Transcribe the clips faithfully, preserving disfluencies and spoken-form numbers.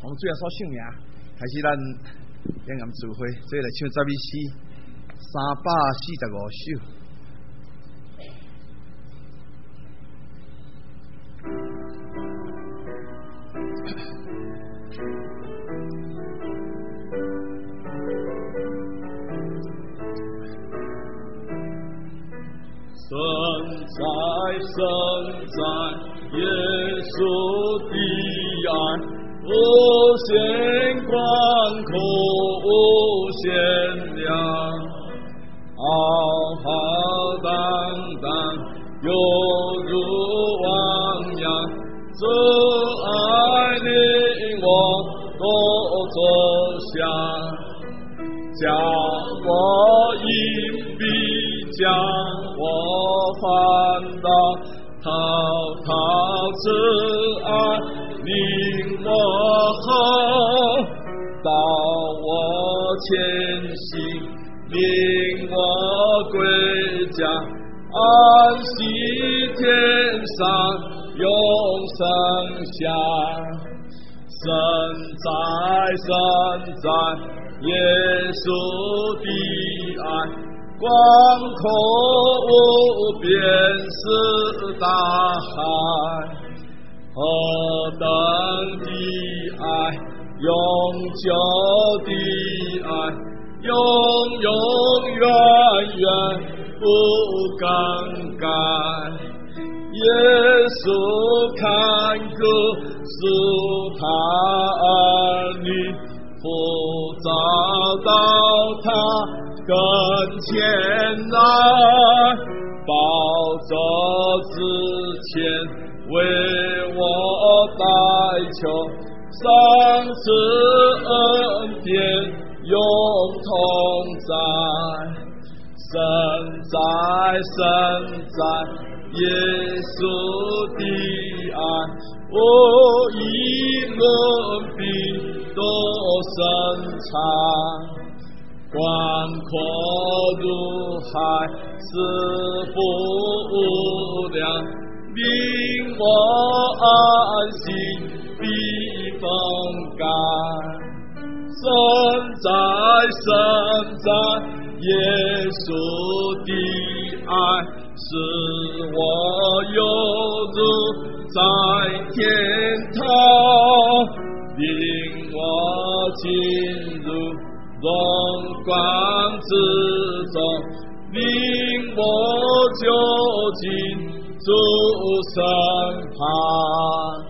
从最后所姓名开始，咱演言聚会，这来唱十二诗，三百四十五首。 神在，神在，耶稣的爱无限广阔，无限量，浩浩荡荡，犹如汪洋。这爱令我多走向，将我隐蔽，将我翻到滔滔之爱，令我后到我前行，令我归家，安息天上永生下。神在，神在，耶稣的爱广阔无边是大海，何等的爱，永久的爱，永永远远不更改。耶稣看顾是他儿女，不找到他跟前来，宝座之前为我代求，上次恩典永同在。神在，神在，耶稣的爱无以伦比多深长，广阔如海，是不无量，令我安心避风干。神在，神在，耶稣的爱使我犹如在天堂，令我进入荣光之中，令我就近主身旁。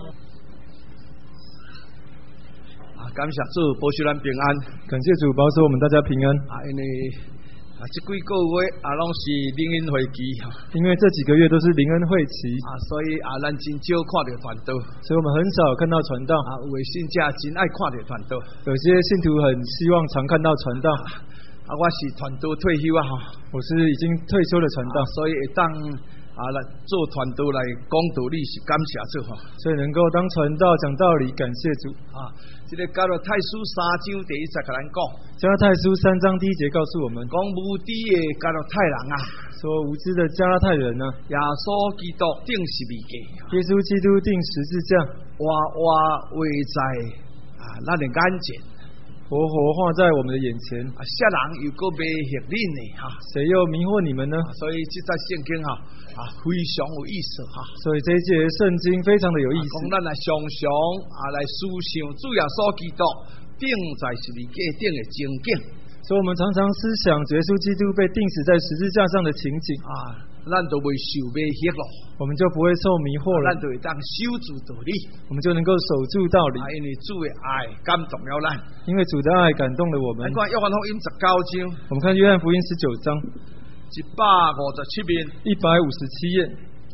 感谢主保守咱平安， 感谢主保守我们大家平安。 啊，因为啊，这几个月啊，拢是灵恩会期哈， 因为这几个月都是灵恩会期啊，所以啊，咱真少看到传道， 所以我们很少看到传道。 啊，有的信者真爱看到传道， 有些信徒很希望常看到传道。 啊，我是传道退休啊哈， 我是已经退休的传道， 啊、所以会当啊来做传道来讲道理是感谢主哈， 所以能够当传道讲道理，感谢主啊。这个加拉太书三章第一节甲咱讲， 加拉太书三章第一节告诉我们， 讲无知的加拉太人啊， 说无知的加拉太人啊， 耶稣基督定十字架， 耶稣基督定十字架， 活活活在啊咱的眼前， 活活画在我们的眼前。 啊，世人又个迷惑恁呢哈， 谁又迷惑你们呢？ 所以这在圣经哈啊非常有意思哈。 所以这一节圣经非常的有意思。 讲咱来常常啊来思想主耶稣基督钉在十字架顶的情景。 所以我们常常思想耶稣基督被钉死在十字架上的情景啊，咱就袂受迷惑咯， 我们就不会受迷惑了， 咱就会当守住道理， 我们就能够守住道理。 啊，因为主的爱感动了咱， 因为主的爱感动了我们。 来看约翰福音十九章， 我们看约翰福音十九章一百五十七面， 一百五十七页。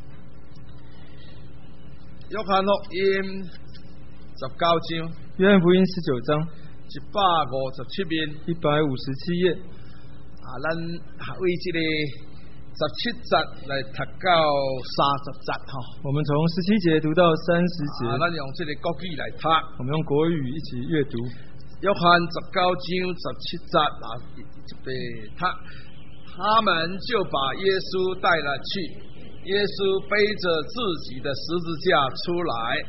约翰福音十九章， 约翰福音十九章一百五十七面， 一百五十七页。 啊，咱为这个十七节来读到三十节哈。 我们从十七节读到三十节。 啊，咱用这个国语来读。 我们用国语一起阅读。 约翰十九章十七节啊，这边他他们就把耶稣带了去。耶稣背着自己的十字架出来，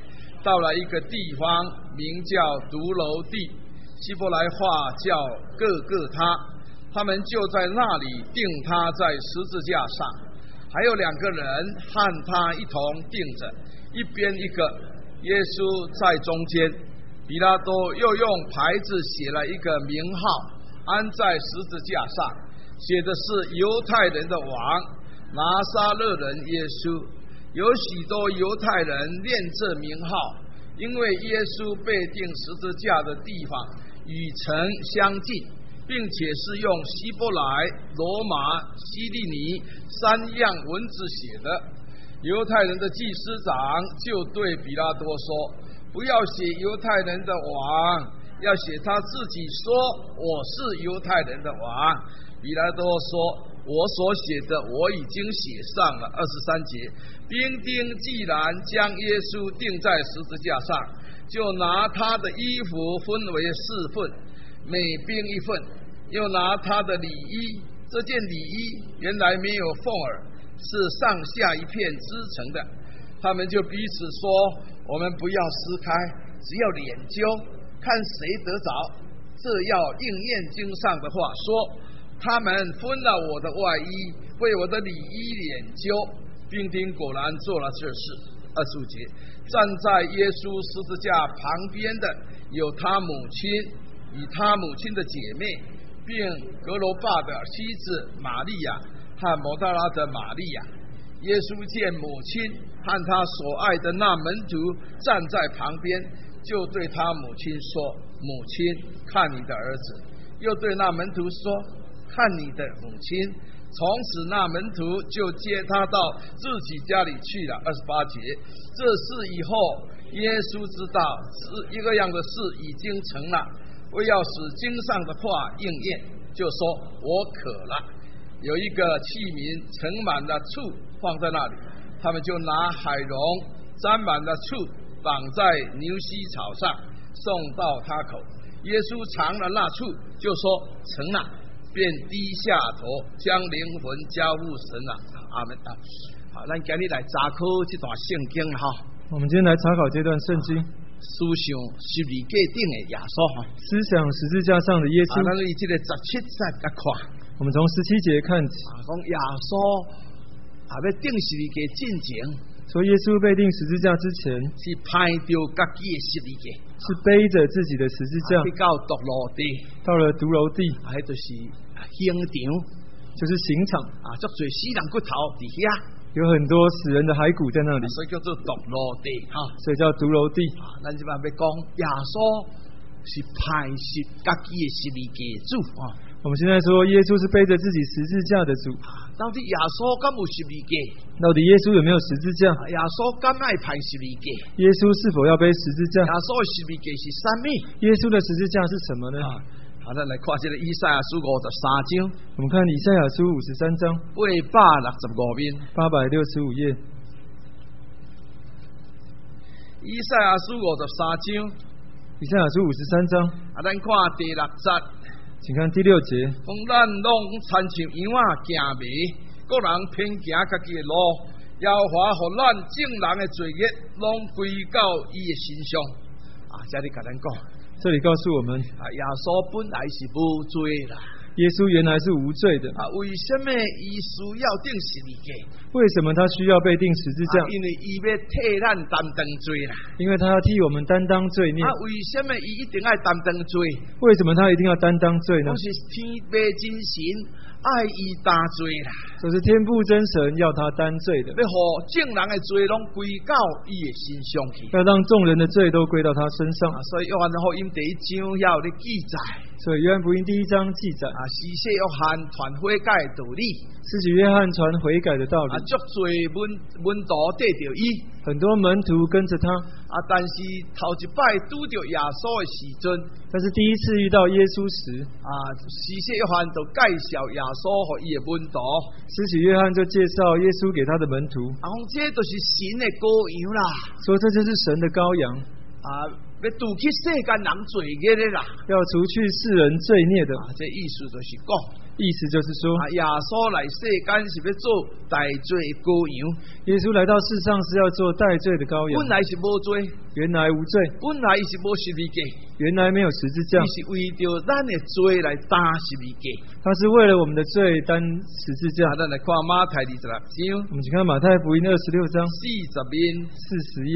到了一个地方，名叫独楼地，希伯来话叫各各他。他们就在那里钉他在十字架上，还有两个人和他一同钉着，一边一个，耶稣在中间。比拉多又用牌子写了一个名号，安在十字架上，写的是犹太人的王，拿撒勒人耶稣。有许多犹太人念这名号，因为耶稣被钉十字架的地方与城相近，并且是用希伯来、罗马、希利尼三样文字写的。犹太人的祭司长就对比拉多说，不要写犹太人的王，要写他自己说我是犹太人的王。比拉多说，我所写的我已经写上了。二十三节，兵丁既然将耶稣钉在十字架上，就拿他的衣服分为四份，每兵一份，又拿他的里衣，这件里衣原来没有缝儿，是上下一片织成的。他们就彼此说，我们不要撕开，只要研究，看谁得着。这要应验经上的话，说他们分了我的外衣，为我的里衣研究。兵丁果然做了这事。二十五节，站在耶稣十字架旁边的有他母亲与他母亲的姐妹，并格罗巴的妻子玛利亚和摩大拉的玛利亚。耶稣见母亲和他所爱的那门徒站在旁边，就对他母亲说，母亲，看你的儿子。又对那门徒说，看你的母亲。从此那门徒就接他到自己家里去了。二十八节，这事以后耶稣知道是一个样的事已经成了，为要使经上的话应验，就说我渴了。有一个器皿盛满了醋放在那里，他们就拿海蓉沾满了醋绑在牛膝草上送到他口。耶稣尝了那醋，就说成了，便低下头将灵魂交付神了。阿们啊！好，咱今日来查考这段圣经哈。 我们今天来查考这段圣经， 思想十字架顶的耶稣哈， 思想十字架上的耶稣。 啊，咱以这个十七节来看。 我们从十七节看起， 啊，讲耶稣啊，要钉十字架之前， 说耶稣被钉十字架之前， 是拍着自己的十字架， 是背着自己的十字架， 去到独楼地， 到了独楼地， 还就是刑场， 就是刑场啊，足多死人骨头伫遐， 有很多死人的骸骨在那里， 所以叫做独楼地哈， 所以叫独楼地。 啊，咱即摆要讲耶稣是拍摄自己的十字架主啊。 我们现在说耶稣是背着自己十字架的主， 到底耶稣敢有十字架？ 到底耶稣有没有十字架？ 耶稣敢爱拍十字架？ 耶稣是否要背十字架？ 耶稣的十字架是什么？ 耶稣的十字架是什么呢？ 啊，好，咱来看这个以赛亚书五十三章。 我们看以赛亚书五十三章八百六十五面， 八百六十五页。 以赛亚书五十三章， 以赛亚书五十三章。 啊，咱看第六节。 请看第六节， 讲咱拢亲像羊仔行迷，各人偏行家己的路，耶和华互咱正人的罪孽拢归到伊的身上。啊，这里甲咱讲， 这里告诉我们， 啊，耶稣本来是无罪啦。 耶稣原来是无罪的啊，为什么伊需要钉十字架？ 为什么他需要被钉十字架？ 啊、因为伊要替咱担当罪啦。 因为他要替我们担当罪孽。 啊，为什么伊一定要担当罪？ 为什么他一定要担当罪呢？ 都是天父真神爱伊担罪啦。 这是天父真神要他担罪的， 要互众人的罪拢归到伊的身上去， 要让众人的罪都归到他身上。 啊、所以约翰福音第一章要有记载。 所以约翰福音第一章记载啊，施洗约翰传悔改的道理， 施洗约翰传悔改的道理。 啊，足多门门徒跟着伊， 很多门徒跟着他。 啊，但是头一摆拄着耶稣的时阵， 但是第一次遇到耶稣时， 啊，施洗约翰就介绍耶稣给伊的门徒。 施洗约翰就介绍耶稣给他的门徒。 啊，讲这就是神的羔羊啦， 说这就是神的羔羊。 啊。 要除去世间人罪孽的啦。 要除去世人罪孽的。 啊，这意思就是讲， 意思就是说， 啊，耶稣来世间是要做代罪的羔羊。 耶稣来到世上是要做代罪的羔羊。 本来是无罪， 原来无罪， 本来是无十字架， 原来没有十字架， 伊是为着咱的罪来担十字架。 他是为了我们的罪担十字架。 啊，咱来看马太二十六章， 我们请看马太福音二十六章四十面四十页。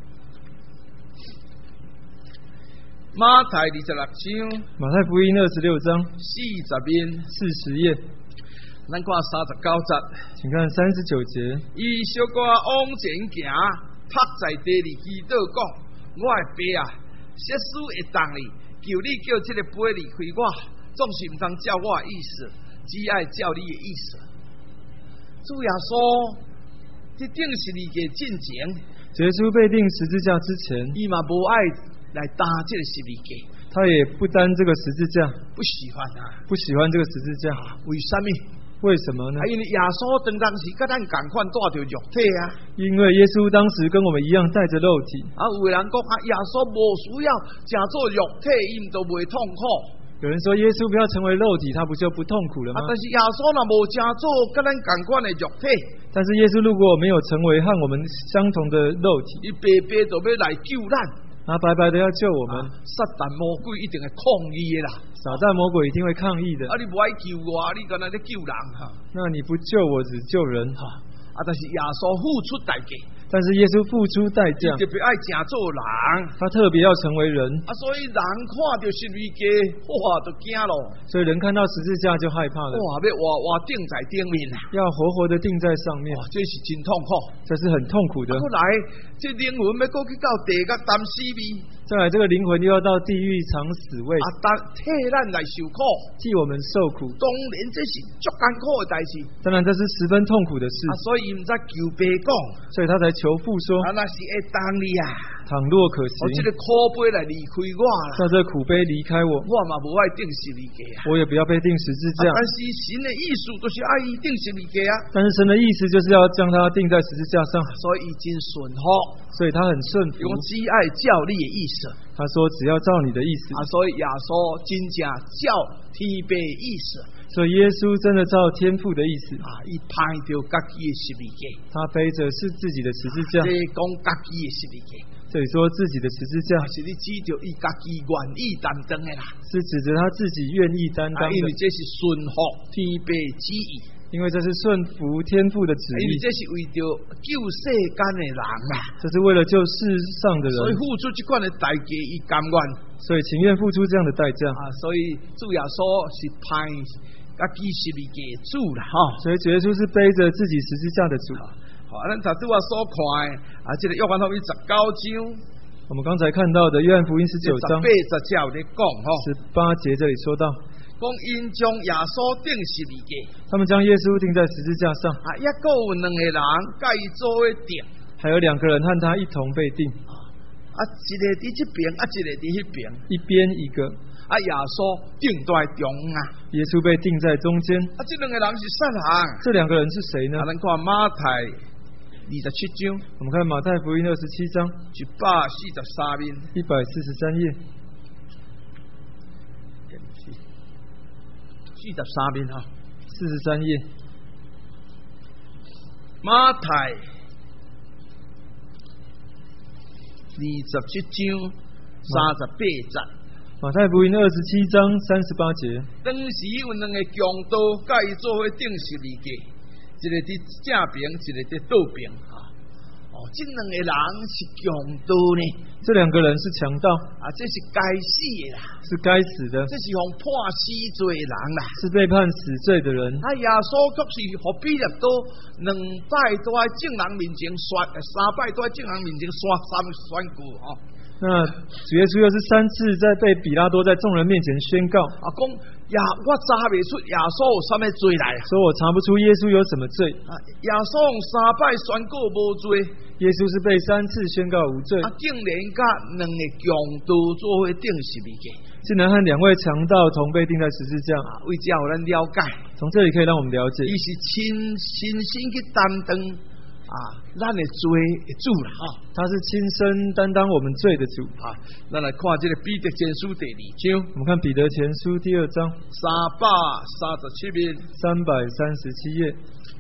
马太二十六章， 马太福音二十六章四十面四十页。 咱看三十九节， 请看三十九节。 伊小可往前行，趴在地里祈祷讲：我的爸啊，耶稣会当你，求你叫这个杯离开我，总是唔通照我的意思，只爱照你的意思。主耶稣伫顶十字架进前， 耶稣被钉十字架之前， 伊嘛无爱来担这个十字架， 他也不担这个十字架， 不喜欢啊， 不喜欢这个十字架。 为什么？ 为什么呢？ 啊，因为耶稣当当时甲咱共款带着肉体啊。 因为耶稣当时跟我们一样带着肉体。 啊，有的人讲啊，耶稣无需要食做肉体，伊都袂痛苦。 有人说耶稣不要成为肉体，他不就不痛苦了吗？ 啊，但是耶稣若无食做甲咱共款的肉体， 但是耶稣如果没有成为和我们相同的肉体， 伊白白就要来救咱。 他白白的要救我们， 啊、撒旦魔鬼一定会抗议的啦， 撒旦魔鬼一定会抗议的。 啊，你不爱救我，你干那在救人哈？ 那你不救我，只救人哈？ 啊，但是耶稣付出代价， 但是耶稣付出代价， 特别爱食做人， 他特别要成为人啊，所以人看到十字架，哇，就惊咯。 所以人看到十字架就害怕了， 哇，要活活钉在顶面啊， 要活活的钉在上面， 哇，这是真痛苦， 这是很痛苦的。 后来这灵魂要过去到地狱担死味。 再来，这个灵魂又要到地狱尝死味， 啊，当替咱来受苦， 替我们受苦。 当然这是足艰苦的代志。 当然这是十分痛苦的事。 啊，所以伊唔知求爸讲， 所以他才求父说： 啊，那是会当你啊， 倘若可行， 我这个苦杯来离开我啦， 叫这苦杯离开我， 我嘛无爱定十字架啊， 我也不要被定十字架。 啊、但是神的意思就是爱伊定十字架啊。 但是神的意思就是要将他钉在十字架上， 所以伊真顺服， 所以他很顺服。 用只爱照你的意思。 他说只要照你的意思。 啊，所以耶稣真正照天父的意思。 所以耶稣真的照天父的意思啊，伊拍着家己的十字架， 他背着是自己的十字架。 这讲家己的十字架， 这里说自己的十字架， 是你指着伊家己愿意担当的啦， 是指着他自己愿意担当的。 啊、因为这是顺服天父旨意， 因为这是顺服天父的旨意。 因为这是为着救世间的人啦， 这是为了救世上的人， 所以付出这款的代价，伊甘愿， 所以情愿付出这样的代价啊。所以主耶稣是派家己十字架主啦，哈。 所以主耶稣是背着自己十字架的主。 好，咱头拄啊所看的啊，这个约翰福音十九章， 我们刚才看到的约翰福音十九章十八十节有咧讲，哈， 十八节这里说到， 讲因将耶稣钉十字架， 他们将耶稣钉在十字架上， 啊，抑个有两个人甲伊做伙钉， 还有两个人和他一同被钉， 啊，一个伫这边，啊，一个伫迄边， 一边一个。 啊，耶稣钉在中啊， 耶稣被钉在中间。 啊，这两个人是啥人？ 这两个人是谁呢？ 啊，咱看马太二十七章， 我们看马太福音二十七章一百四十三面， 一百四十三页， 四十三面哈， 四十三页。 马太二十七章三十八节。 马太福音二十七章三十八节， 当时有两个强盗，甲伊做伙钉十字架，一个伫正边，一个伫倒边啊。哦，这两个人是强盗呢， 这两个人是强盗啊，这是该死的啦， 是该死的， 这是用判死罪的人啦， 是被判死罪的人。 啊，耶稣却是互彼得多两摆都在众人面前宣，三摆都在众人面前宣三宣告哦。 那主耶稣又是三次在被比拉多在众人面前宣告啊，讲呀，我查不出耶稣有什么罪来， 说我查不出耶稣有什么罪。 啊，耶稣用三摆宣告无罪， 耶稣是被三次宣告无罪， 啊，竟然甲两个强盗做伙钉十字架， 竟然和两位强盗同被钉在十字架。 啊，为这有咱了解， 从这里可以让我们了解， 伊是亲亲身去担当。 啊，咱的罪的主啦哈。 他是亲身担当我们罪的主。 啊，咱来看这个彼得前书第二章， 我们看彼得前书第二章三百三十七面， 三百三十七页。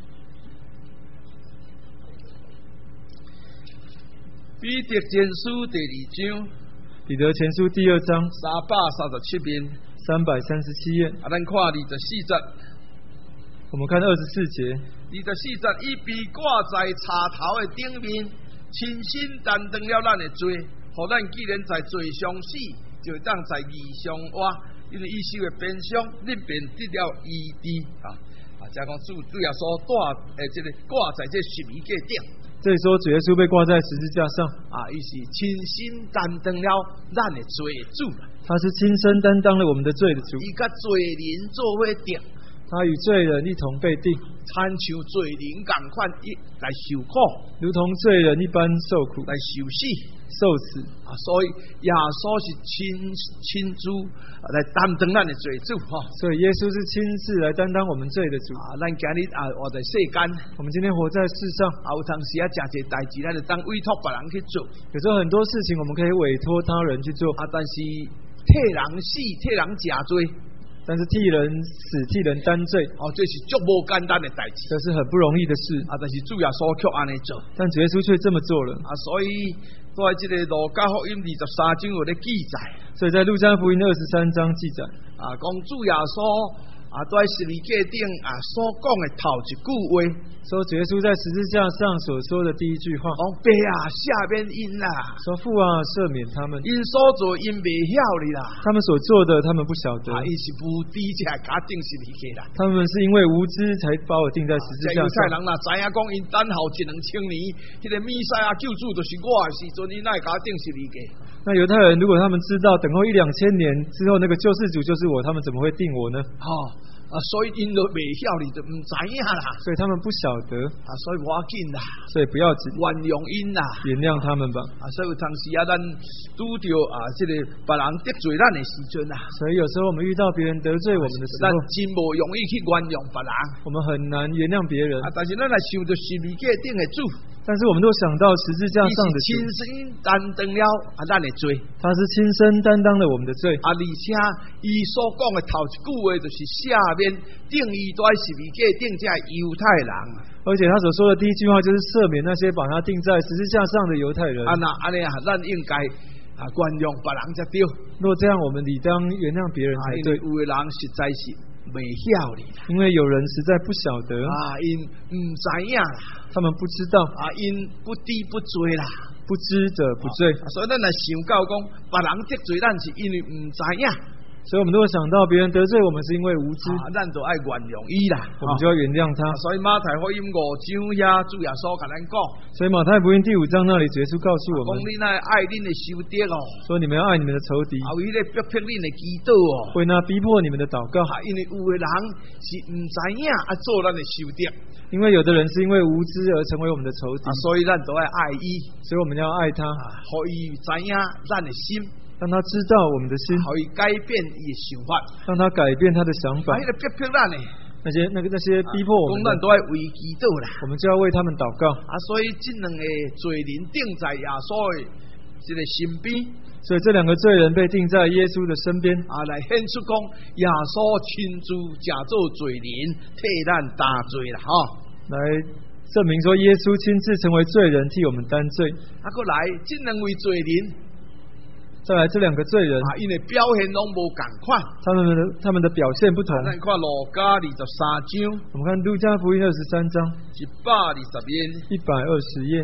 彼得前书第二章， 彼得前书第二章三百三十七面， 三百三十七页。 啊，咱看二十四节。 我们看二十四节。 二十四节，伊被挂在叉头的顶面，亲身担当了咱的罪，互咱既然在罪上死，就当在义上活。因为伊受的鞭伤，恁便得了医治啊！啊，即讲主主耶稣带诶，即个挂在这十字架顶。 这里说主耶稣被挂在十字架上啊，伊是亲身担当了咱的罪的主， 他是亲身担当了我们的罪的主， 伊甲罪人做伙定， 他与罪人一同被定， 参像罪人共款一来受苦， 如同罪人一般受苦， 来受死受死啊！所以耶稣是亲亲自来担当咱的罪主哈， 所以耶稣是亲自来担当我们罪的主啊！咱今日啊活在世间， 我们今天活在世上， 啊有当时啊，真侪代志，咱就当委托别人去做。 有时候很多事情我们可以委托他人去做啊，但是替人死、替人食罪， 但是替人死、替人担罪， 哦，这是足无简单的代志， 这是很不容易的事啊！但是主耶稣却安尼做， 但主耶稣却这么做了啊！所以在这个路加福音二十三章有咧记载， 所以在路加福音二十三章记载， 啊，讲主耶稣啊在十字架顶啊所讲的头一句话， 说主耶稣在十字架上所说的第一句话， 讲爸啊，赦免因啦， 说父啊，赦免他们， 因所做因未晓哩啦， 他们所做的他们不晓得， 啊，因是无知才甲定十字架啦， 他们是因为无知才把我钉在十字架上。 犹太人啦，知影讲因等候一两千年，迄、那个弥赛亚救主就是我的时阵，因哪会甲定十字架？ 那犹太人如果他们知道等候一两千年之后那个救世主就是我，他们怎么会定我呢？ 哦。啊，所以因都未晓哩，就唔知影啦。 所以他们不晓得啊，所以无要紧啦。 所以不要紧， 原谅因啦， 原谅他们吧。 啊，所以有当时啊，咱拄着啊，这个别人得罪咱的时阵啊， 所以有时候我们遇到别人得罪我们的时候， 咱真无容易去原谅别人。 我们很难原谅别人啊，但是咱来想着十字架顶的主。 但是我们都想到十字架上的主， 亲身担当了啊咱的罪， 他是亲身担当了我们的罪， 啊，而且伊所讲的头一句话就是赦免定义在十字架顶这犹太人， 而且他所说的第一句话就是赦免那些把他钉在十字架上的犹太人。 啊，那安尼啊，咱应该啊原谅别人才对。 若这样，我们理当原谅别人才对。 有的人实在是未晓哩， 因为有人实在不晓得啊，因唔知影啦。 他们不知道啊，因不知不罪啦， 不知者不罪， 啊、所以咱来想到讲，别人得罪咱是因为唔知影， 所以我们都会想到别人得罪我们是因为无知， 啊，咱就爱原谅伊啦， 我们就要原谅他。 啊、所以马太福音五章遐主耶稣甲咱讲， 所以马太福音第五章那里耶稣告诉我们， 讲你那爱恁的仇敌哦， 说你们要爱你们的仇敌， 啊，为咧逼迫恁的祈祷哦， 为那逼迫你们的祷告， 啊，因为有的人是唔知影啊做咱的仇敌。 因为有的人是因为无知而成为我们的仇敌， 啊、所以咱都要爱伊， 所以我们要爱他， 互伊知影咱的心， 让他知道我们的心， 互伊改变伊的想法， 让他改变他的想法。 啊，迄个逼迫咱的那些那个那些逼迫我们的， 咱都要为祈祷啦， 我们就要为他们祷告。 啊，所以这两个罪人定在耶稣的这个身边。 所以这两个罪人被钉在耶稣的身边， 啊，来显出讲耶稣亲自假做罪人，替咱担罪啦，哈、哦， 来证明说耶稣亲自成为罪人，替我们担罪。 啊，过来这两位罪人， 再来这两个罪人， 啊，因为表现拢无共款， 他们的他们的表现不同。 咱、啊、看路加二十三章， 我们看路加福音二十三章一百二十页， 一百二十页。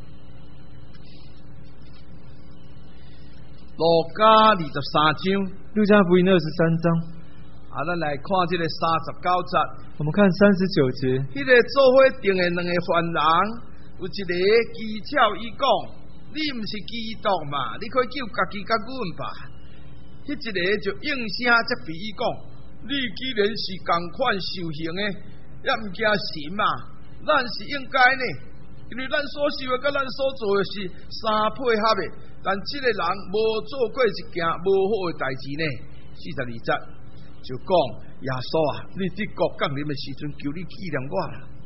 路加二十三章， 路加福音二十三章， 啊，咱来看这个三十九节。 我们看三十九节。 迄、那个做伙定的两个犯人，有一个讥诮伊讲：“你唔是基督嘛？你可以救家己甲阮吧。”迄一个就应声则比伊讲：“你既然是共款受刑的，也唔惊神嘛？咱是应该呢，因为咱所受的甲咱所做的是相配合的。”但这个人无做过一件无好的代志呢。四十二节就讲耶稣啊，你伫国降临的时阵，求你纪念我啦。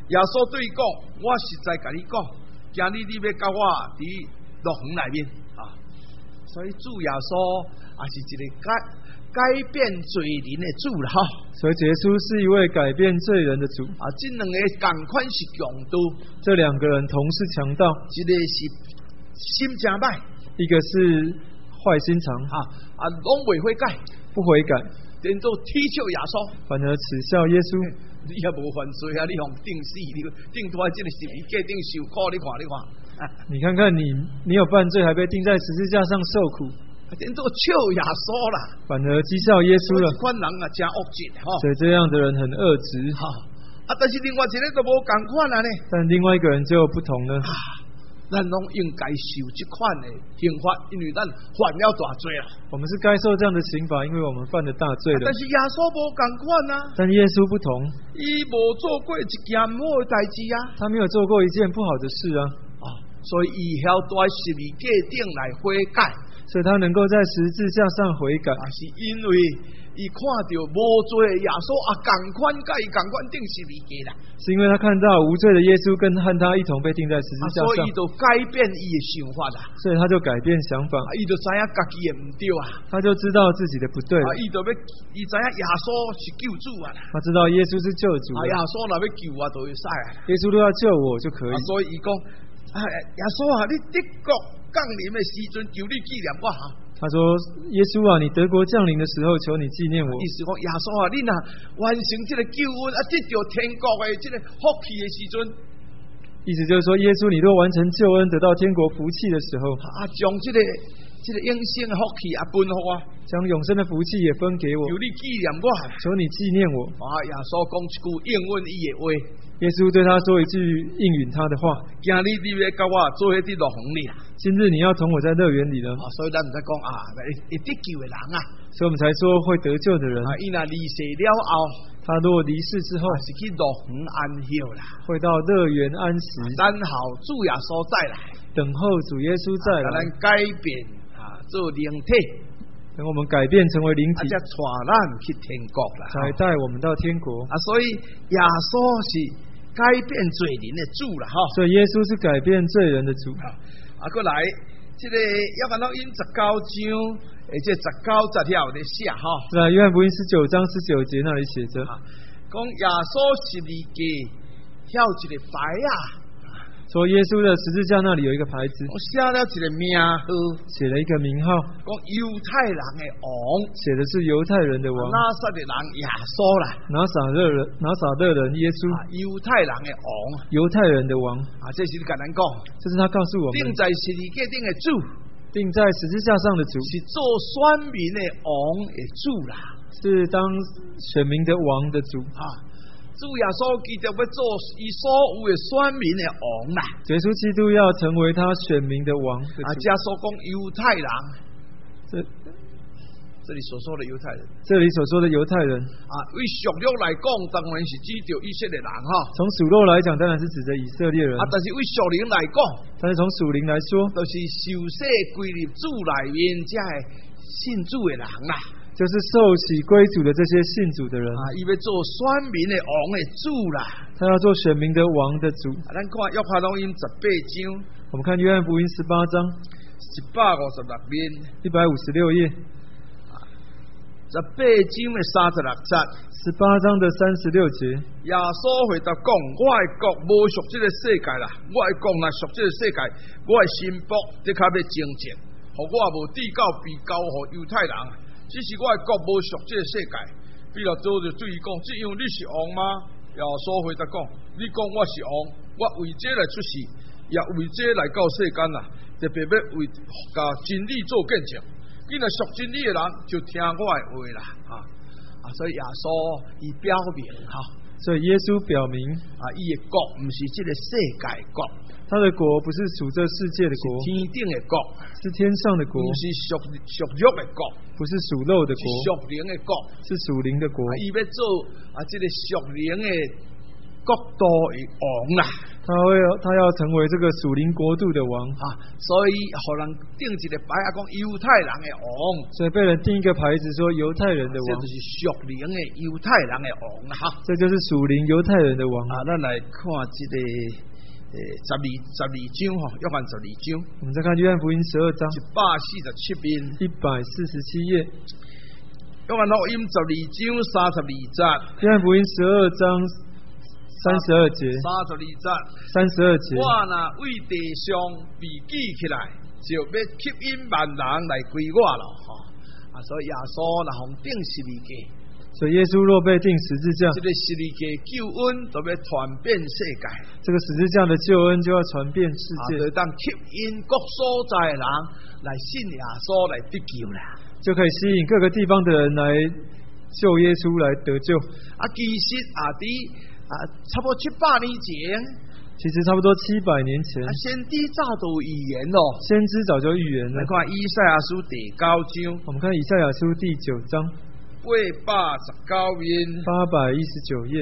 耶稣对伊讲：我实在甲你讲，今日你要甲我伫乐园内面啊。所以主耶稣也是一个改改变罪人的主啦，哈。 所以耶稣是一位改变罪人的主啊，这两个同款是强盗， 这两个人同是强盗， 一个是心真歹， 一个是坏心肠， 啊啊，拢未悔改， 不悔改， 连做踢笑耶稣， 反而耻笑耶稣。 你也无犯罪啊！你互定死，你定拖这个十字架顶受苦，你看你看。 你看看你，你有犯罪，还被钉在十字架上受苦， 连做笑耶稣啦， 反而讥笑耶稣了。 这款人啊，真恶极哈。 所以这样的人很恶质哈。啊，但是另外一个都无共款啊呢。 但另外一个人就不同了。 咱拢应该受这款的刑罚，因为咱犯了大罪啦。 我们是该受这样的刑罚，因为我们犯了大罪了。 但是耶稣无共款啊。 但耶稣不同， 伊无做过一件唔好的代志啊。 他没有做过一件不好的事啊。 啊，所以伊晓在十字架顶来悔改， 所以他能够在十字架上悔改， 啊，是因为伊看到无罪的耶稣啊，共款甲伊共款顶十字架啦。 是因为他看到无罪的耶稣跟和他一同被钉在十字架上， 啊、所以伊就改变伊的想法啦。 所以他就改变想法， 伊、啊、就知影家己的唔对啊， 他就知道自己的不对了。 伊、啊、就要，伊知影耶稣是救主啊啦。 他知道耶稣是救主。 啊，耶稣若要救我，就会使啊。 耶稣都要救我就可以。 啊、所以伊讲，啊，耶稣啊，你德国降临的时阵，求你纪念我哈。 他说：“耶稣啊，你德国降临的时候，求你纪念我。” 意思讲，耶稣啊，你若完成这个救恩啊，得到天国的这个福气的时阵， 意思就是说，耶稣，你若完成救恩，得到天国福气的时候， 啊，将这个这个永生的福气啊分给我， 将永生的福气也分给我。 求你纪念我， 求你纪念我。 啊，耶稣讲一句应允伊的话。 耶稣对他说一句应允他的话：“ 今日你要甲我做迄啲乐园里啦， 今日你要同我在乐园里了。” 啊，所以咱唔使讲啊，会得救的人啊， 所以我们才说会得救的人。 啊，伊若离世了后， 他若离世之后， 是去乐园安息啦， 会到乐园安息， 等候主耶稣再来， 等候主耶稣再来， 咱改变啊，做灵体。 等我们改变成为灵体， 才带咱去天国啦， 才带我们到天国啊！所以耶稣是改变罪人的主啦，哈！ 所以耶稣是改变罪人的主。 啊，过来，这个约翰福音十九章，而且十九十条的写哈。 是啊，约翰福音十九章十九节那里写着， 讲耶稣十字架挑一个牌啊。 说耶稣的十字架那里有一个牌子， 我写了一个名号， 写了一个名号， 讲犹太人的王， 写的是犹太人的王， 拿撒勒人耶稣啦， 拿撒勒人拿撒勒人耶稣， 啊、犹太人的王， 犹太人的王啊，这是简单讲， 这是他告诉我们， 钉在十字架顶的主， 钉在十字架上的主， 是做选民的王的主啦， 是当选民的王的主啊。主耶稣基督要做伊所有的选民的王啦， 耶稣基督要成为他选民的王的啊，这所讲犹太人， 这这里所说的犹太人， 这里所说的犹太人啊，为属肉来讲，当然是指着以色列人哈。 从属肉来讲，当然是指着以色列人啊，但是为属灵来讲， 但是从属灵来说， 就是受洗归入主里面这信主的人啦。 就是受洗归主的这些信主的人啊，伊要做选民的王的主啦， 他要做选民的王的主。 啊，咱看约翰福音十八章， 我们看约翰福音十八章一百五十六面， 一百五十六页， 十八章的三十六节， 十八章的三十六节， 耶稣回答讲：我的国无属这个世界啦，我的国若属这个世界，我的心腹这较要精进，互我无递到被交予犹太人。只是我的国无属这个世界，比如做就对伊讲，这样你是王吗？耶稣回答讲：你讲我是王，我为这来出世，也为这来到世间啦，特别要为甲真理做见证。既然属真理的人，就听我的话啦，啊啊！所以耶稣伊表明哈， 所以耶稣表明啊，伊的国唔是这个世界国。 他的国不是属这世界的国， 是天顶的国， 是天上的国， 不是属属肉的国， 不是属肉的国， 是属灵的国， 是属灵的国。 伊、啊、要做啊，这个属灵的国度的王啦。 他会他要成为这个属灵国度的王啊，所以互人定一个牌啊，讲犹太人的王， 所以被人定一个牌子说犹太人的王， 这就是属灵的犹太人的王啦哈。 这就是属灵犹太人的王啊。咱来看这个诶十二十二章哈，约翰十二章。 我们再看约翰福音十二章一百四十七篇， 一百四十七页。 约翰福音十二章三十二节。 约翰福音十二章。三十二节， 三十二节， 三十二节。 我若为地上被举起来，就要吸引万人来归我了哈。啊，所以耶稣若红定十字架， 所以耶稣若被钉十字架， 这个十字架救恩就要传遍世界。 这个十字架的救恩就要传遍世界， 就当吸引各所在的人来信耶稣来得救啦， 就可以吸引各个地方的人来救耶稣来得救。 啊，其实啊，伫啊，差不多七百年前， 其实差不多七百年前， 啊，先知早都预言咯， 先知早就预言了。 来看以赛亚书第九章， 我们看以赛亚书第九章八百十九页， 八百一十九页。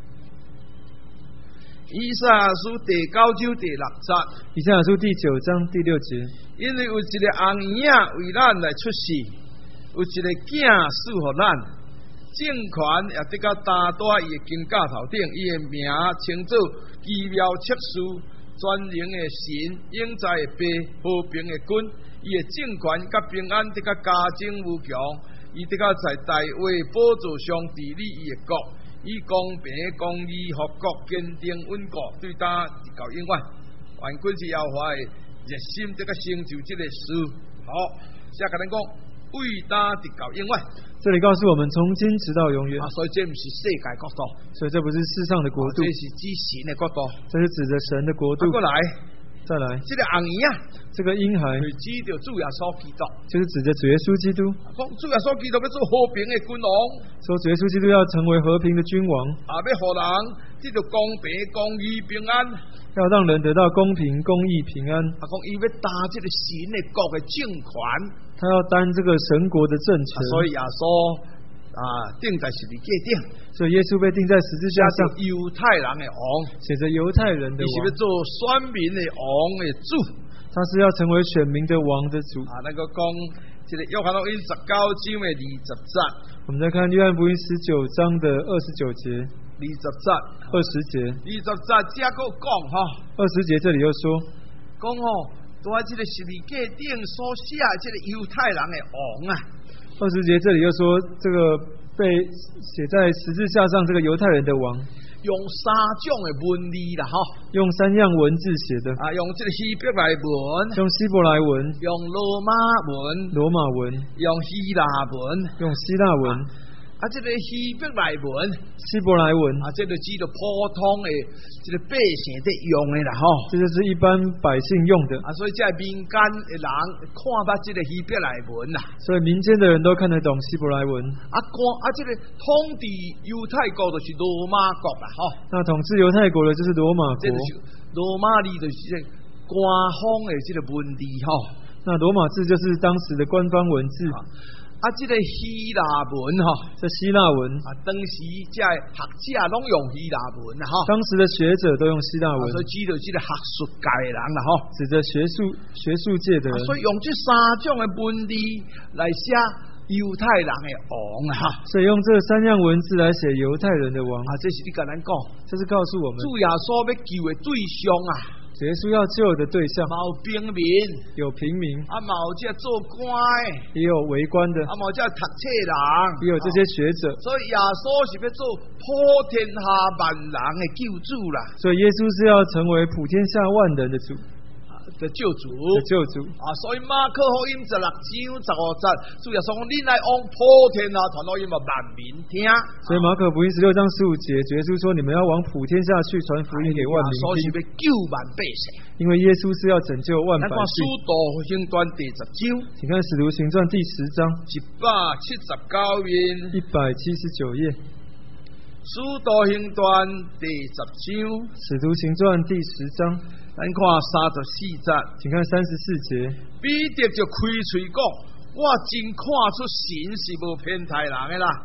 以赛亚书第九章第六节， 以赛亚书第九章第六节， 因为有一个红婴为咱来出世，有一个囝赐予咱。政权也得到担在伊的肩胛头顶，伊的名称作奇妙测试、全能的神、永在的爸、和平的君。伊的政权甲平安得到加增无穷，伊得到在大卫宝座上治理伊的国，以公平、公义、和国坚定稳固，对他直到永远。愿君是耶和华的热心，得到成就这个事。好，下甲咱讲，为他直到永远。 这里告诉我们，从今直到永远。 啊，所以这不是世界国度， 所以这不是世上的国度， 这是指神的国度， 这是指着神的国度。 过来， 再来， 这个红婴啊， 这个婴孩是指着主耶稣基督， 就是指着主耶稣基督。 讲主耶稣基督要做和平的君王， 说主耶稣基督要成为和平的君王， 啊，要互人这个公平、公义、平安， 要让人得到公平、公义、平安。 啊，讲伊要担这个神的国的政权， 他要担这个神国的政权， 所以耶稣啊钉在十字架顶， 所以耶稣被钉在十字架上， 犹太人的王， 写着犹太人的王， 伊是要做选民的王的主， 他是要成为选民的王的主。 啊，那个讲这个约翰福音十九章的二十节， 我们再看约翰福音十九章的二十九节、 二十节、 二十节、 二十节，这个讲哈， 二十节这里又说， 讲哦，在这个十字架顶所写这个犹太人的王啊。 二十节这里又说，这个被写在十字架上这个犹太人的王， 用三种的文字啦，哈， 用三样文字写的啊，用这个希伯来文， 用希伯来文， 用罗马文， 罗马文， 用希腊文， 用希腊文。 啊，这个希伯来文， 希伯来文啊，这个指着普通的这个百姓在用的啦，哈， 这就是一般百姓用的啊，所以在民间的人看捌这个希伯来文啦， 所以民间的人都看得懂希伯来文。 啊，看啊，这个统治犹太国就是罗马国啦，哈，那统治犹太国的就是罗马国， 罗马字就是这个官方的这个文字，哈， 那罗马字就是当时的官方文字。 啊，这个希腊文哈， 这希腊文啊，当时这学者拢用希腊文哈， 当时的学者都用希腊文， 所以指着这个学术界的人啦哈， 指着学术学术界的人， 所以用这三种的文字来写犹太人的王哈， 所以用这三样文字来写犹太人的王啊，这是你跟咱讲， 这是告诉我们， 主耶稣要救的对象啊。 耶稣要救的对象， 有平民， 有平民， 啊，有这做官的， 也有为官的， 啊，有这读册人， 也有这些学者。 所以耶稣是要做普天下万人的救主啦。 所以耶稣是要成为普天下万人的主。 的救主， 的救主啊！所以马可福音十六章十五节，主耶稣讲：“你来往普天下传福音，嘛万民听。” 所以马可福音十六章十五节，耶稣说：“你们要往普天下去传福音给万民听。” 是要救万百姓， 因为耶稣是要拯救万百姓。 使徒行传第十章， 请看使徒行传第十章一百七十九页， 一百七十九页。 使徒行传第十章， 使徒行传第十章。 咱看三十四节， 请看三十四节。 彼得就开嘴讲：“我真看出神是无偏袒人的啦，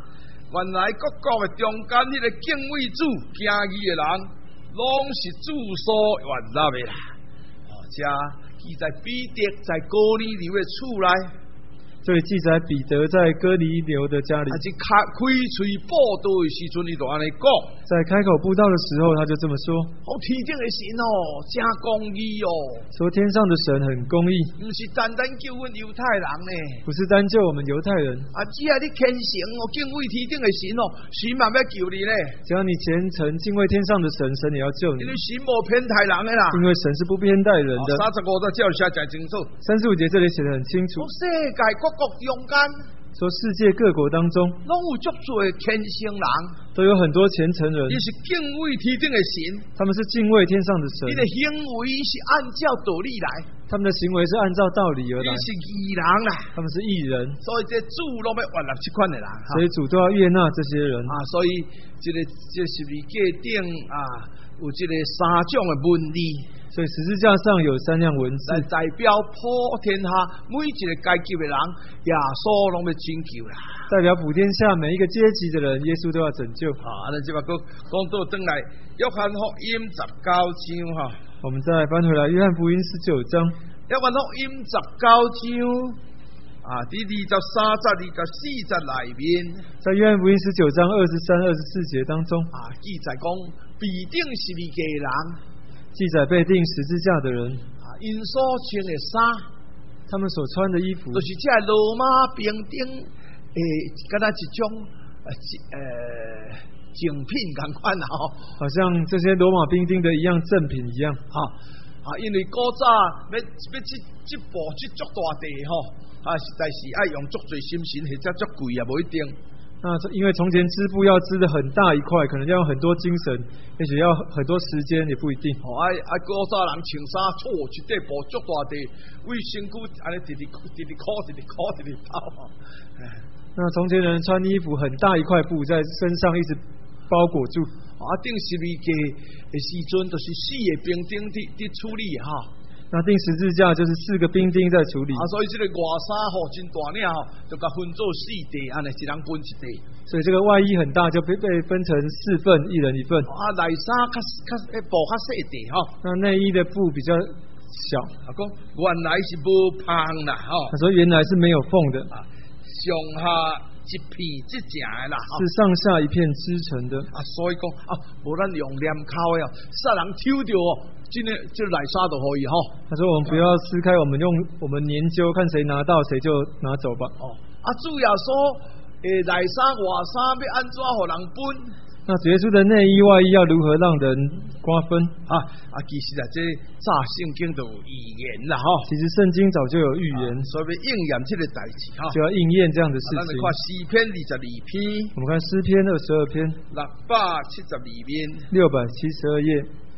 原来各国的中间迄个敬畏主、行义的人，拢是主所悦纳的啦。哦，这记载彼得在哥尼流的厝内。 这里记载彼得在哥尼流的家里， 啊，是开开嘴报道的时阵，伊就安尼讲， 在开口布道的时候，他就这么说： 哦，天顶的神哦，真公义哦， 说天上的神很公义， 不是单单救阮犹太人呢， 不是单救我们犹太人。 啊，只要你虔诚哦，敬畏天顶的神哦，神嘛要救你呢。 只要你虔诚敬畏天上的神，神也要救你。 因为神无偏待人的啦， 因为神是不偏待人的。 三十五节叫写真清楚， 三十五节这里写得很清楚。 世界各国中间， 说世界各国当中， 拢有足多虔诚人， 都有很多虔诚人， 伊是敬畏天顶的神， 他们是敬畏天上的神， 伊的行为是按照道理来， 他们的行为是按照道理而来， 伊是义人啦， 他们是义人， 所以这主拢要悦纳这款的人， 所以主都要悦纳这些人啊，所以这个这十字架顶啊，有这个三种的文字。 所以十字架上有三样文字， 来代表普天下每一个阶级的人，耶稣拢要拯救啦。 代表普天下每一个阶级的人，耶稣都要拯救。 啊，咱即把讲讲到转来，约翰福音十九章哈。 我们再翻回来，约翰福音十九章， 约翰福音十九章啊，第二十三节、二十四节内面， 在约翰福音十九章二十三、二十四节当中啊，记载讲必定十字架的人。 记载被钉十字架的人， 啊，因所穿的衫， 他们所穿的衣服， 就是这罗马兵丁诶，跟他一种呃呃精品同款啦吼， 好像这些罗马兵丁的一样赠品一样， 哈啊，因为古早要要这这部这足大地吼，啊，实在是爱用足多心神，或者足贵也无一定。 那因为从前织布要织的很大一块，可能要用很多精神，也许要很多时间，也不一定。 哦，爱爱古早人穿衫错一块布足大地，为身躯安尼直直直直靠直直靠直直跑。 那从前人穿衣服很大一块布在身上一直包裹住， 啊，钉十字架的时阵，就是四个兵丁伫伫处理哈。 那钉十字架就是四个兵丁在处理， 啊，所以这个外衫吼真大领吼，就甲分做四地，安尼一人分一地。 所以这个外衣很大，就被被分成四份，一人一份。 啊，内衫较较诶布较细地吼。 那内衣的布比较小。 啊，讲原来是无缝啦吼。 他说原来是没有缝的， 啊，上下一片一正的啦， 是上下一片织成的。 啊，所以讲啊，无咱用念口的哦，煞人抽着哦。今天就来杀都可以哈。 他说：“我们不要撕开，我们用我们研究，看谁拿到谁就拿走吧。” 哦，啊，主要说，诶，内衫外衫要安怎互人分？ 那主耶稣的内衣外衣要如何让人瓜分？ 啊啊，其实啊，这早圣经都有预言啦哈。 其实圣经早就有预言， 啊、所以要应验这个代志哈， 就要应验这样的事情。 咱、啊、看诗篇二十二篇， 我们看诗篇二十二篇， 六百七十二篇， 六百七十二页。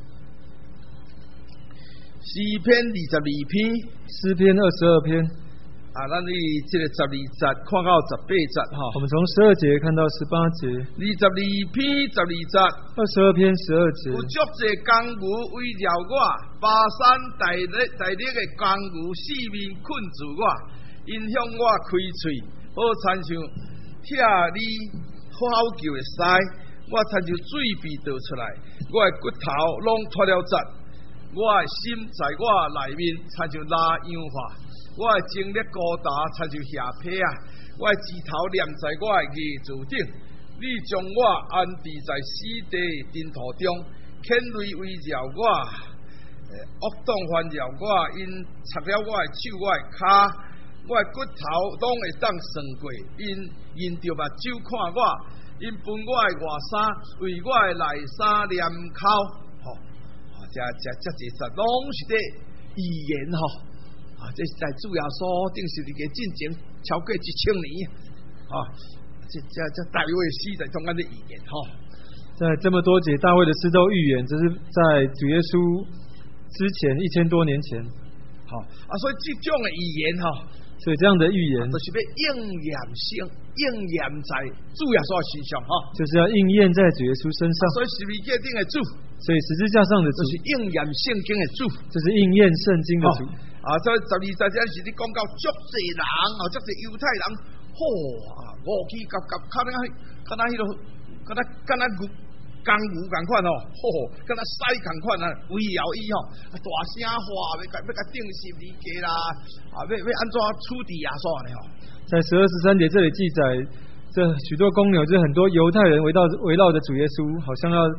诗篇二十二篇， 诗篇二十二篇啊，咱你这个十二节看到十八节哈。 我们从十二节看到十八节。 二十二篇十二节， 二十二篇十二节。 有足多公牛围绕我，巴山大力大力的公牛四面困住我，因向我开喙，好亲像拆你好叫的腮，我亲像水鼻倒出来，我的骨头拢脱了节。我的心在我内面，亲像拉羊化；我的精力高大，亲像下皮啊；我的指头黏在我的牙柱顶。你将我安置在死地尘土中，犬类围绕我，恶党环绕我，因插了我的手，我的脚，我的骨头拢会当算过。因因着目睭看我，因分我的外衫为我的内衫黏口。这这这这这拢是这预言吼，啊，这在主要所定是一个进前超过一千年啊，这这这大卫诗在中间的预言吼， 在这么多节大卫的诗都预言，这是在主耶稣之前一千多年前， 好啊，所以这种的预言哈， 所以这样的预言就是要应验性应验在主耶稣身上哈， 就是要应验在主耶稣身上， 所以十字架顶的主。 所以十字架上的主就是应验圣经的主， 这是应验圣经的主。 啊，所以十二节这是你讲到足多人啊，足多犹太人吼啊，五起夹夹，看那看那迄个，看那看那牛江牛共款吼，吼，看那狮共款啊，围绕伊吼，大声话要甲要甲定十字架啦，啊，要要安怎处理啊，所呢吼。 在十二十三节这里记载，这许多公牛，就是很多犹太人围绕围绕着主耶稣，好像要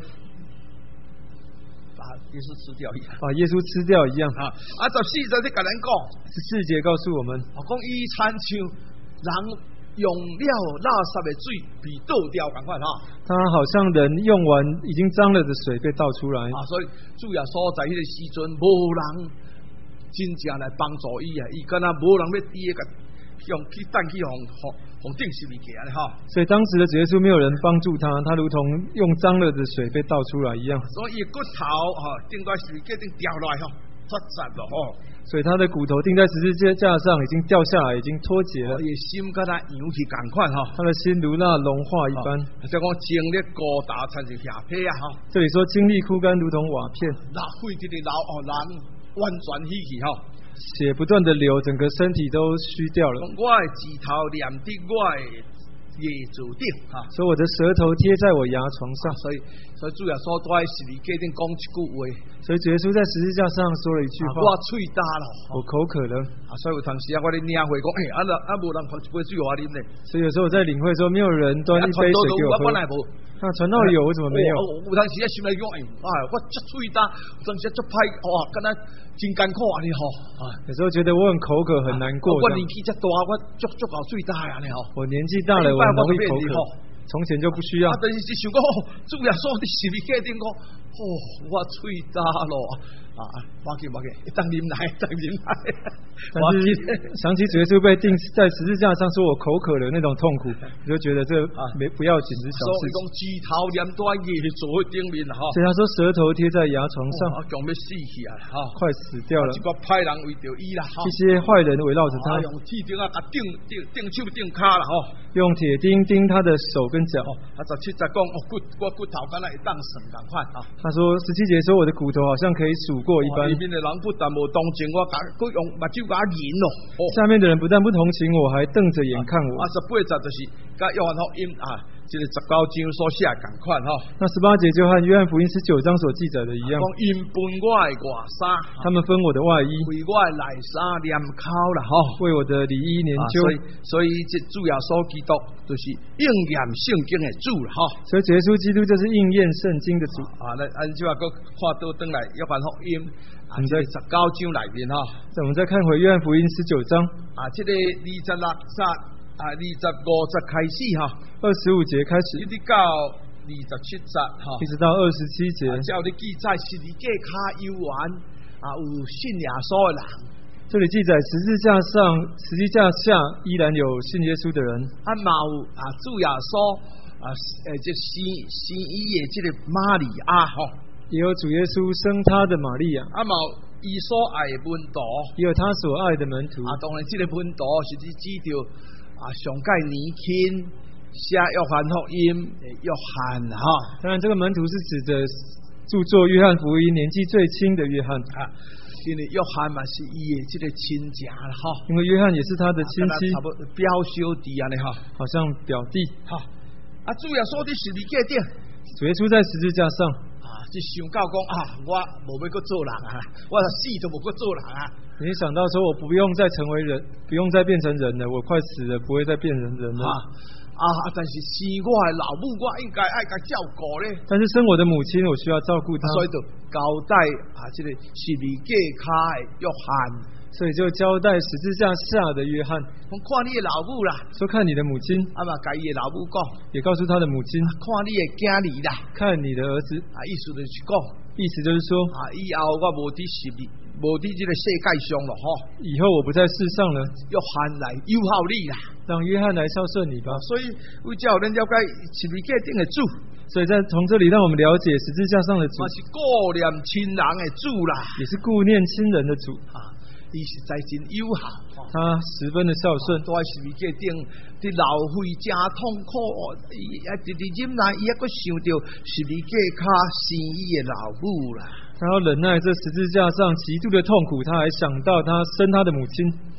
把耶稣吃掉一样， 把耶稣吃掉一样啊！啊，十四节在甲咱讲， 十四节告诉我们， 啊，讲伊亲像人用了垃圾的水被倒掉共款哈。 他好像人用完已经脏了的水被倒出来啊，所以主耶稣在迄个时阵，无人真正来帮助伊啊，伊敢若无人要滴个用去等去红红红定十字架哈。 所以当时的主耶稣没有人帮助他，他如同用脏了的水被倒出来一样。 所以伊骨头哈钉在十字架顶掉落来吼，脱节了吼。 所以他的骨头钉在十字架上已经掉下来，已经脱节了。 伊心跟他扬起共款哈， 他的心如那融化一般。 即讲经历高大参是下皮啊哈。 这里说经历枯干如同瓦片， 那血直直流哦，人完全死去哈。 血不断的流，整个身体都虚掉了。 我的指头连伫我的耶主顶哈， 所以我的舌头贴在我牙床上。 所以所以主要说在十字架顶讲一句话。 所以主耶稣在十字架上说了一句话： 我喙干了， 我口渴了。 啊，所以有当时啊，我咧领会讲，哎，啊那啊无人传一杯水给我啉咧。 所以有时候我在领会说，没有人端一杯水给我喝。那传道有，我怎么没有？ 有当时啊，心里讲，哎，啊，我足喙干，有当时足歹，哇，敢若真艰苦安尼吼。啊， 有时候觉得我很口渴，很难过。 我年纪遮大，我足足够喙干安尼吼。 我年纪大了，我容易口渴。从前就不需要。 啊，但是是想讲，主耶稣伫十字架顶讲，哦，我喙干咯。啊，忘记忘记，当啉奶，当啉奶。 但是想起主耶稣被钉在十字架上，说我口渴的那种痛苦，你就觉得这没不要紧，是小事。 所以讲指头连在耶稣顶面哈。 所以他说舌头贴在牙床上， 讲要死去啊，哈， 快死掉了。 一个歹人为着伊啦， 一些坏人围绕着他， 用铁钉啊，钉钉钉手钉骹啦，吼， 用铁钉钉他的手跟脚。 啊，十七节讲，哦骨我骨头敢若会当算共款啊。 他说十七节说我的骨头好像可以数过一般。 里面的人不但无同情我，甲佮用目睭甲我nhìn咯。 下面的人不但不同情我，还瞪着眼看我。 啊，十八节就是甲约翰福音啊，这个十九章所写共款吼。 那十八节就和约翰福音十九章所记载的一样。 讲因分我的外衫， 他们分我的外衣， 为我的内衫念口啦吼， 为我的里衣研究。 所以所以这主要所基督就是应验圣经的主啦吼。 所以耶稣基督就是应验圣经的主啊。那按照个看倒转来约翰福音。啊，在十九章内面哈， 我们再看回约翰福音十九章啊，这个二十六节啊，二十五节开始哈， 二十五节开始， 一直到二十七节哈， 一直到二十七节， 照你记载十字架下游玩啊，有信耶稣的人。 这里记载十字架上，十字架下依然有信耶稣的人。 啊，嘛有啊，主耶稣啊，诶，这生生伊的这个玛利亚吼。 也有主耶稣生他的玛利亚， 啊嘛伊所爱的门徒， 也有他所爱的门徒。啊， 当然这个门徒是指指着啊上界年轻写约翰福音的约翰哈。 当然，这个门徒是指着著作约翰福音年纪最轻的约翰啊，因为约翰嘛是伊的这个亲家了哈。 因为约翰也是他的亲戚， 差不多表兄弟安尼哈， 好像表弟哈。啊，主要说的十字架顶， 主耶稣在十字架上。 就想到讲啊，我无要搁做人啊，我死都无搁做人啊。 你想到说我不用再成为人，不用再变成人了，我快死了，不会再变成人了。 啊，但是生我的老母，我应该爱甲照顾咧。 但是生我的母亲，我需要照顾她， 所以就交代啊，这个十字架下的约翰。 所以就交代十字架下的约翰， 我看你的老母啦， 说看你的母亲， 啊嘛，甲伊的老母讲， 也告诉他的母亲， 看你的囝儿啦， 看你的儿子， 啊，意思就是讲， 意思就是说， 啊，以后我无伫十字，无伫这个世界上了吼， 以后我不在世上了， 约翰来友好你啦， 让约翰来孝顺你吧。 所以为叫人了解十字架顶的主。 所以在从这里让我们了解十字架上的主， 是顾念亲人的主啦， 也是顾念亲人的主啊。伊实在真友好， 他十分的孝顺。 在十字架顶，伫流血真痛苦，伊啊，直直忍耐，伊还佫想到十字架下生伊的老母啦。 他要忍耐这十字架上极度的痛苦，他还想到他生他的母亲。 啊，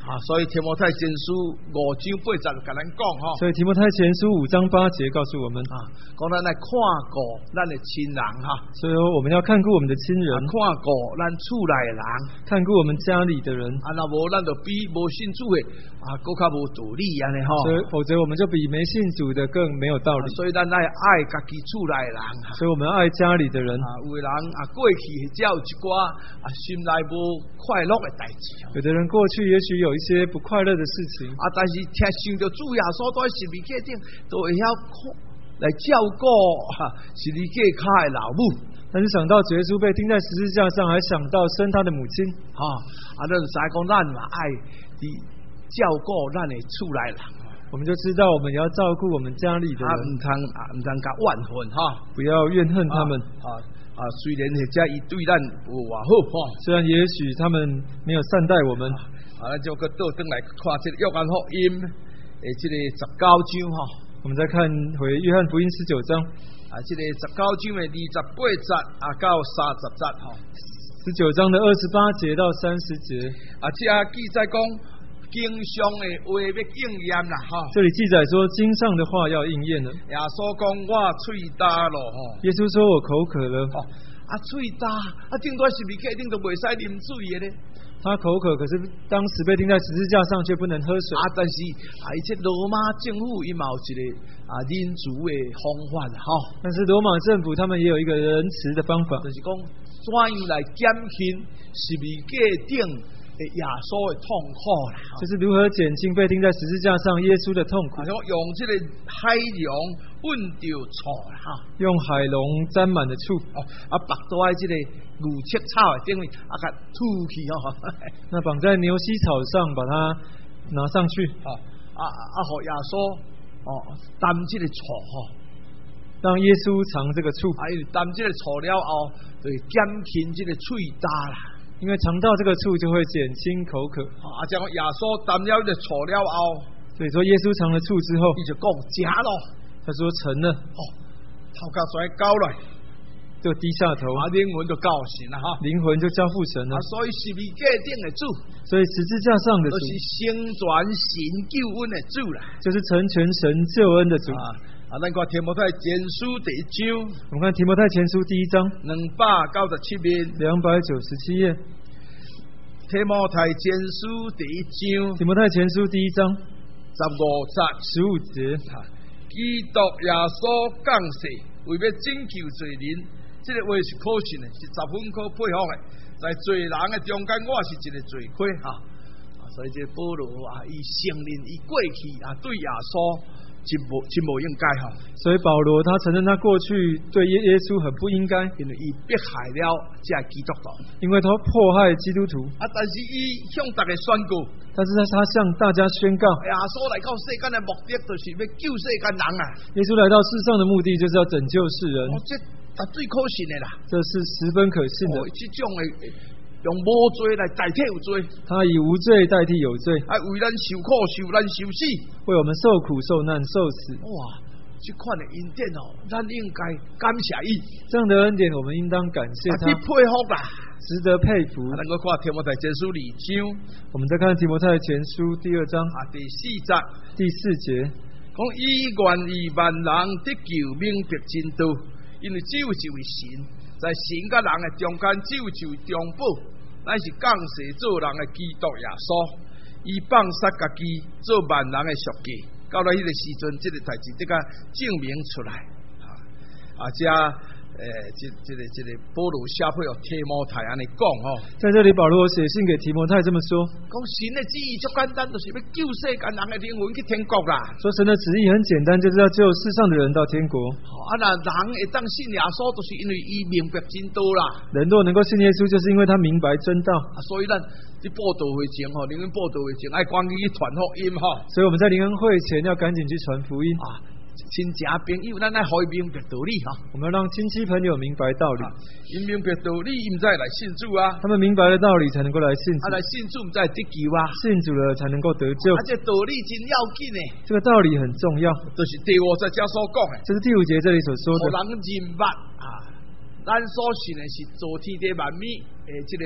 啊，所以提摩太前书五章八节就甲咱讲吼， 所以提摩太前书五章八节告诉我们啊，讲咱来看顾咱的亲人哈， 所以我们要看顾我们的亲人， 看顾咱厝内的人， 看顾我们家里的人。 啊，那无咱就比无信主的啊，更较无道理安尼吼。 所以否则我们就比没信主的更没有道理。 所以咱爱爱家己厝内的人， 所以我们爱家里的人。 啊，有的人啊，过去只有一寡啊，心内无快乐的代志。 有的人过去也许有一些不快乐的事情， 啊，但是听想到主耶稣在十字架顶，都会晓来照顾哈十字架下的老母。 但是想到耶稣被钉在十字架上，还想到生他的母亲， 哈啊，咱就知讲咱嘛爱伫照顾咱的厝内人， 我们就知道我们也要照顾我们家里的人， 啊，唔通啊唔通甲怨恨哈， 不要怨恨他们。 啊啊，虽然或者伊对咱有偌好哈， 虽然也许他们没有善待我们。 啊，咱就搁倒转来看这个约翰福音诶，这个十九章哈。 我们再看回约翰福音十九章， 啊，这个十九章的二十八节啊到三十节哈。 十九章的二十八节到三十节， 啊，这记载讲经上的话要应验啦哈。 这里记载说经上的话要应验了。 耶稣讲我喙干咯吼。 耶稣说我口渴了。 哦，啊喙干，啊顶多是不是一定都袂使啉水的咧？ 他口渴，可是当时被钉在十字架上，却不能喝水。 啊，但是啊，而且罗马政府伊嘛有一个啊民主的方法哈。 但是罗马政府他们也有一个仁慈的方法， 就是讲怎样来减轻十字架顶的耶稣的痛苦啦。 就是如何减轻被钉在十字架上耶稣的痛苦。 啊，用这个海洋混着醋啦，哈， 用海龙沾满了醋， 哦，啊，绑在这个牛膝草的顶面，啊，甲吐去哦。 那绑在牛膝草上，把它拿上去， 啊啊啊，互耶稣哦担这个醋吼， 让耶稣尝这个醋。 啊，因为担这个醋了后，就减轻这个喙焦啦。 因为尝到这个醋就会减轻口渴。 啊，将耶稣担了这醋了后， 所以说耶稣尝了醋之后， 伊就讲食咯。 他说成了。 哦，头壳甩高来， 就低下头， 啊，灵魂就告神了哈， 灵魂就交付神了。 啊，所以十字架顶的主， 所以十字架上的主， 就是成全神救恩的主啦， 就是成全神救恩的主。 啊，啊，咱看提摩太前书第一章， 我们看提摩太前书第一章， 两百九十七面， 两百九十七页。 提摩太前书第一章， 提摩太前书第一章十五节， 十五节。 基督耶稣降世，为要拯救罪人，这个话是可信的，是十分可佩服的。在罪人的中间，我是一个罪魁哈。啊，所以这保罗啊，伊承认伊过去啊对耶稣真无真无应该哈。 所以保罗他承认他过去对耶耶稣很不应该， 因为伊迫害了这基督徒， 因为他迫害基督徒。 啊，但是伊向大家宣告， 但是他向大家宣告， 耶稣来到世间的目的，就是要救世间人啊。 耶稣来到世上的目的，就是要拯救世人。 哦，这绝对可信的啦， 这是十分可信的。 哦，这种的用无罪来代替有罪， 他以无罪代替有罪， 啊，为咱受苦、受难、受死， 为我们受苦、受难、受死。 哇！这款的恩典哦，咱应该感谢伊。 这样的恩典，我们应当感谢他， 佩服啦， 值得佩服。 能够看提摩太前书二章， 我们再看提摩太前书第二章啊，第四节， 第四节， 讲以愿意万人得救，明白真道，因为只有一位神，在神甲人的中间，只有一位中保，乃是降世做人的基督耶稣，伊放杀家己做万人的赎价。到了迄个时阵，这个代志这个证明出来啊！啊，这诶，这这个这个保罗写配予提摩太安尼讲吼， 在这里保罗写信给提摩太这么说： 讲神的旨意足简单，就是要救世间人的灵魂去天国啦。 说神的旨意很简单，就是要救世上的人到天国。 啊，那人会当信耶稣，就是因为伊明白真道啦。 人若能够信耶稣，就是因为他明白真道。 啊，所以咱伫报道会前吼，灵恩报道会前，爱赶紧去传福音吼。 所以我们在灵恩会前要赶紧去传福音啊。亲戚朋友，咱爱互伊明白道理哈。 我们要让亲戚朋友明白道理， 因明白道理，因才来信主啊。 他们明白了道理，才能够来信主。 啊，来信主，唔才得救啊。 信主了，才能够得救。 而且道理真要紧呢。 这个道理很重要， 就是第五在家所讲的。 这是第五节这里所说的。 人认捌啊，咱所信的是造天地万物诶，这个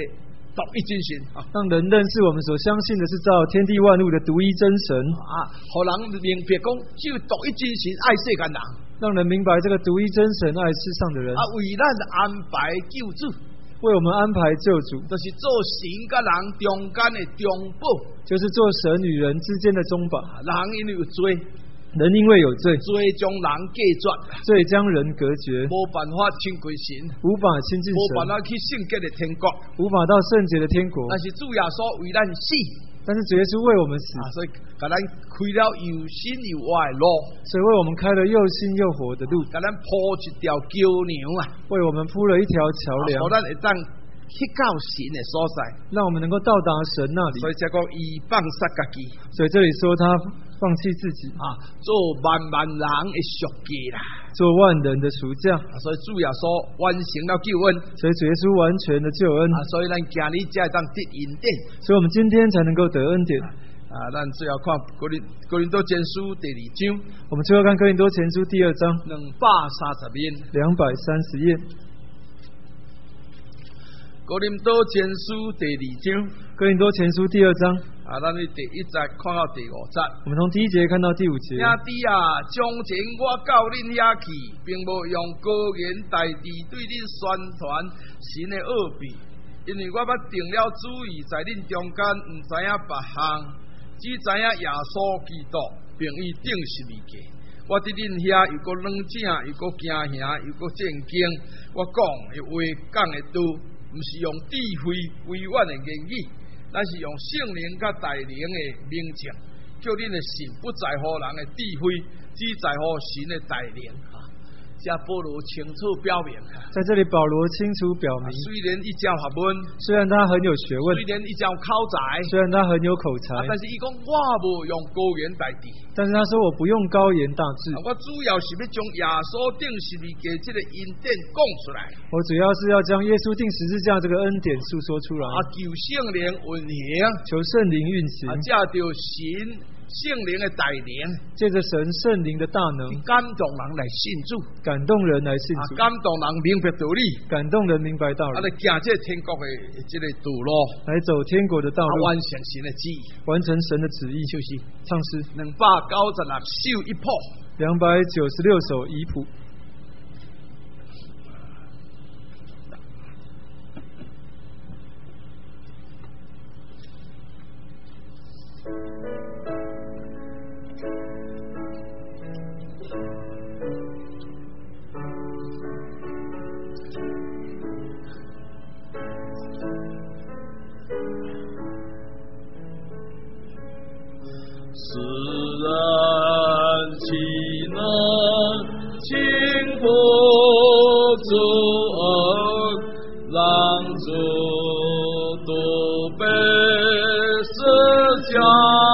独一真神啊， 让人认识我们所相信的是造天地万物的独一真神啊，互人明白讲，只有独一真神爱世间人， 让人明白这个独一真神爱世上的人啊，为咱安排救主， 为我们安排救主， 就是做神甲人中间的中保， 就是做神与人之间的中保。 人因为有罪。 人因为有罪， 罪将人隔绝， 罪将人隔绝， 无办法亲近神， 无法亲近神， 无办法去圣洁的天国， 无法到圣洁的天国。 但是主耶稣为咱死， 但是主耶稣为我们死， 啊、所以给咱开了又新又活的路， 所以为我们开了又新又活的路， 给咱铺一条桥梁啊， 为我们铺了一条桥梁， 好、啊、咱会当去到神的所在， 让我们能够到达神那里。 所以才讲伊放杀家己， 所以这里说他放弃自己啊，做万万人的赎价啦， 做万人的赎价、 啊。所以主耶稣完成了救恩， 所以主耶稣完全的救恩。 啊，所以咱今日才会当得恩典， 所以我们今天才能够得恩典。 啊，咱最后看哥林哥林多前书第二章， 我们最后看哥林多前书第二章， 两百三十页， 两百三十页。 哥林多前书第二章， 哥林多前书第二章， 啊，咱们第一节看到第五节。 我们从第一节看到第五节。 兄弟啊，从前我到恁遐去，并无用高言大智对恁宣传神的奥秘，因为我捌定了主意，在恁中间唔知影别项，只知影耶稣基督，并伊定十字架。我伫恁遐又个软正，又个惊吓，又个战兢。我讲的话讲的拄。唔是用智慧委婉的言语，咱是用圣灵甲大灵的明证，叫恁的心不在乎人的智慧，只在乎神的大灵。啊，这保罗清楚表明。 在这里，保罗清楚表明， 虽然一教学问， 虽然他很有学问， 虽然一教口才， 虽然他很有口才， 啊、但是伊讲我无用高言大智。 但是他说我不用高言大智， 我主要是要将耶稣定十字架这个恩典讲出来。 我主要是要将耶稣定十字架这个恩典诉说出来。 啊，求圣灵运行， 求圣灵运行。 啊，借着神圣灵的带领， 借着神圣灵的大能， 感动人来信主， 感动人来信主， 啊、感动人明白道理， 感动人明白道理， 啊，来行这天国的这个道路， 来走天国的道路， 啊、完成神的旨意， 完成神的旨意。 就是唱诗两百九十六首一谱， 两百九十六首遗谱。 世人岂能轻负主恩，让主独背十架，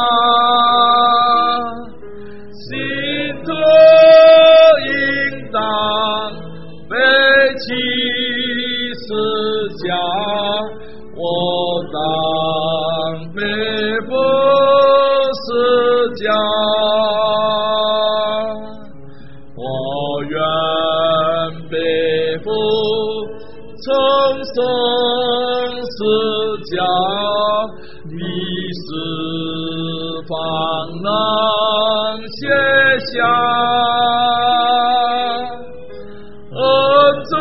信徒应当背起十架，我当背负十架，我愿背负重生十架，历史方能写下，恩主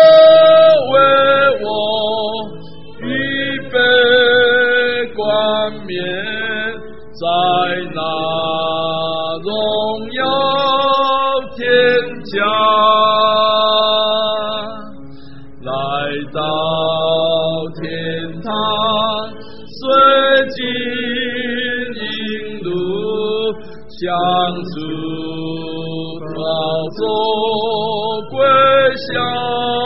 为我预备冠冕，在那荣耀天家，来到天堂，随进引路，向主宝座归向，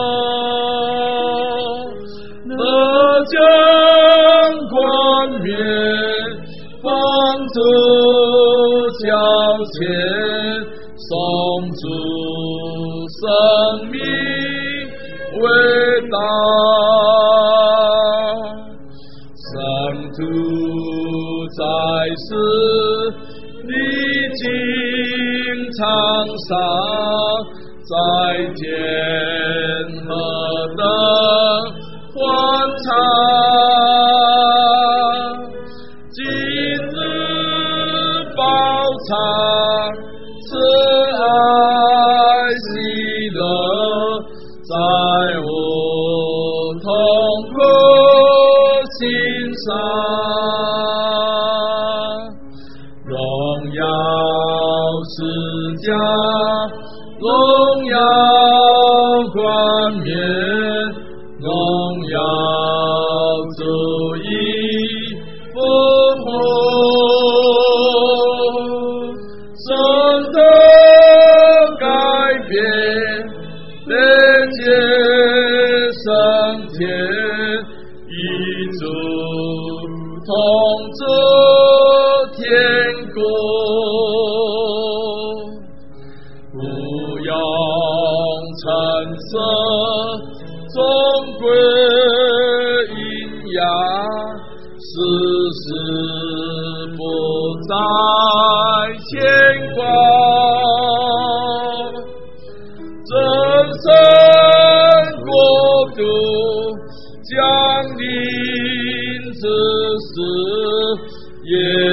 得将冠冕放主脚前，送主生命伟大，圣主在世历经沧桑，在天何等欢畅。 家，荣耀冠冕，荣耀主义复活，神的改变，连接升天，一主统治天国，不用橙色尊贵阴阳，世事不再牵挂，真神国度降临之时，也